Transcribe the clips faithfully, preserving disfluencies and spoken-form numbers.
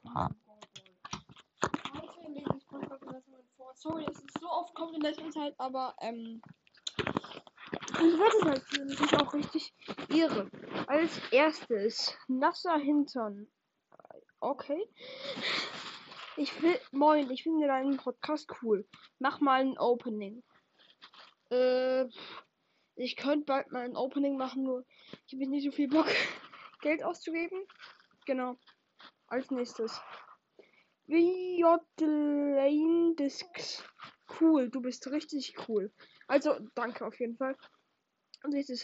Sorry, dass es so oft kommt in letzter Zeit, aber ähm, ich werde es halt führen. Das ist auch richtig irre. Als erstes, nasser Hintern. Okay. Ich will, moin, ich finde deinen Podcast cool. Mach mal ein Opening. Äh, ich könnte bald mal ein Opening machen, nur ich habe nicht so viel Bock, Geld auszugeben. Genau. Als nächstes. Lane Discs. Cool, du bist richtig cool. Also, danke auf jeden Fall. Und nächstes.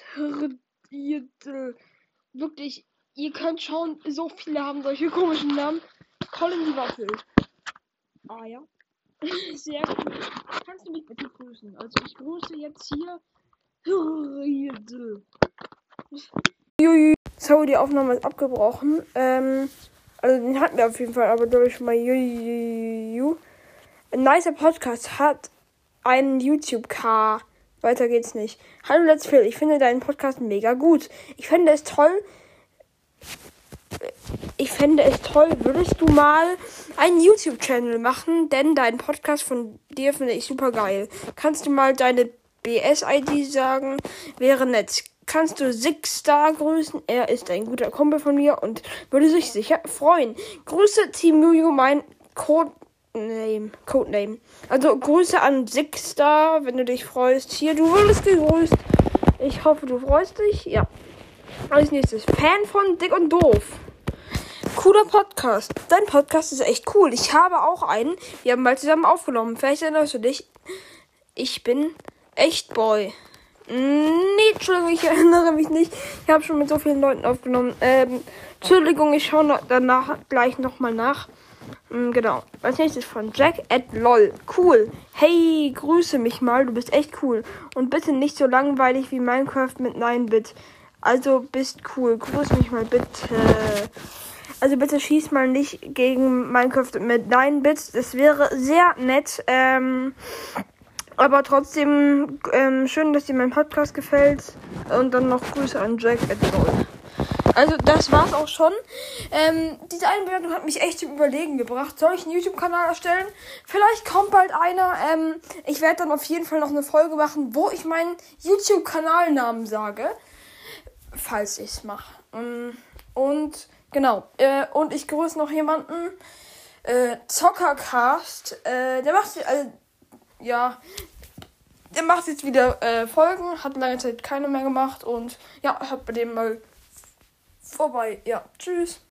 Wirklich, ihr könnt schauen, so viele haben solche komischen Namen. Colin die Waffel. Ah ja. Sehr cool. Kannst du mich bitte grüßen? Also ich grüße jetzt hier. Sorry, die Aufnahme ist abgebrochen. Ähm, also den hatten wir auf jeden Fall, aber glaube ich schon mal. Juju. Ein nicer Podcast hat einen YouTube-K. Weiter geht's nicht. Hallo Let's Phil, ich finde deinen Podcast mega gut. Ich fände es toll. Ich fände es toll, würdest du mal einen YouTube-Channel machen, denn dein Podcast von dir finde ich super geil. Kannst du mal deine B S-I D sagen? Wäre nett. Kannst du Sixstar grüßen? Er ist ein guter Kumpel von mir und würde sich sicher freuen. Grüße Team Juju, mein Codename. Codename. Also Grüße an Sixstar, wenn du dich freust. Hier, du wurdest gegrüßt. Ich hoffe, du freust dich. Ja. Als nächstes. Fan von Dick und Doof. Cooler Podcast. Dein Podcast ist echt cool. Ich habe auch einen. Wir haben mal zusammen aufgenommen. Vielleicht erinnerst du dich. Ich bin echt Boy. Nee, Entschuldigung, ich erinnere mich nicht. Ich habe schon mit so vielen Leuten aufgenommen. Ähm, Entschuldigung, ich schaue danach gleich nochmal nach. Ähm, genau. Als nächstes von Jack at lol. Cool. Hey, grüße mich mal. Du bist echt cool. Und bitte nicht so langweilig wie Minecraft mit neun Bit. Also bist cool. Grüß mich mal bitte. Also bitte schieß mal nicht gegen Minecraft mit neun Bit. Das wäre sehr nett. Ähm, aber trotzdem ähm, schön, dass dir mein Podcast gefällt. Und dann noch Grüße an Jack at lol. Also das war's auch schon. Ähm, diese Einbewertung hat mich echt zum Überlegen gebracht. Soll ich einen YouTube-Kanal erstellen? Vielleicht kommt bald einer. Ähm, ich werde dann auf jeden Fall noch eine Folge machen, wo ich meinen YouTube-Kanalnamen sage. Falls ich's mache. Und genau. Äh, und ich grüße noch jemanden. Äh, Zockercast. Äh, der macht, also, ja, der macht jetzt wieder äh, Folgen. Hat lange Zeit keine mehr gemacht. Und ja, hört bei dem mal vorbei. Ja, tschüss.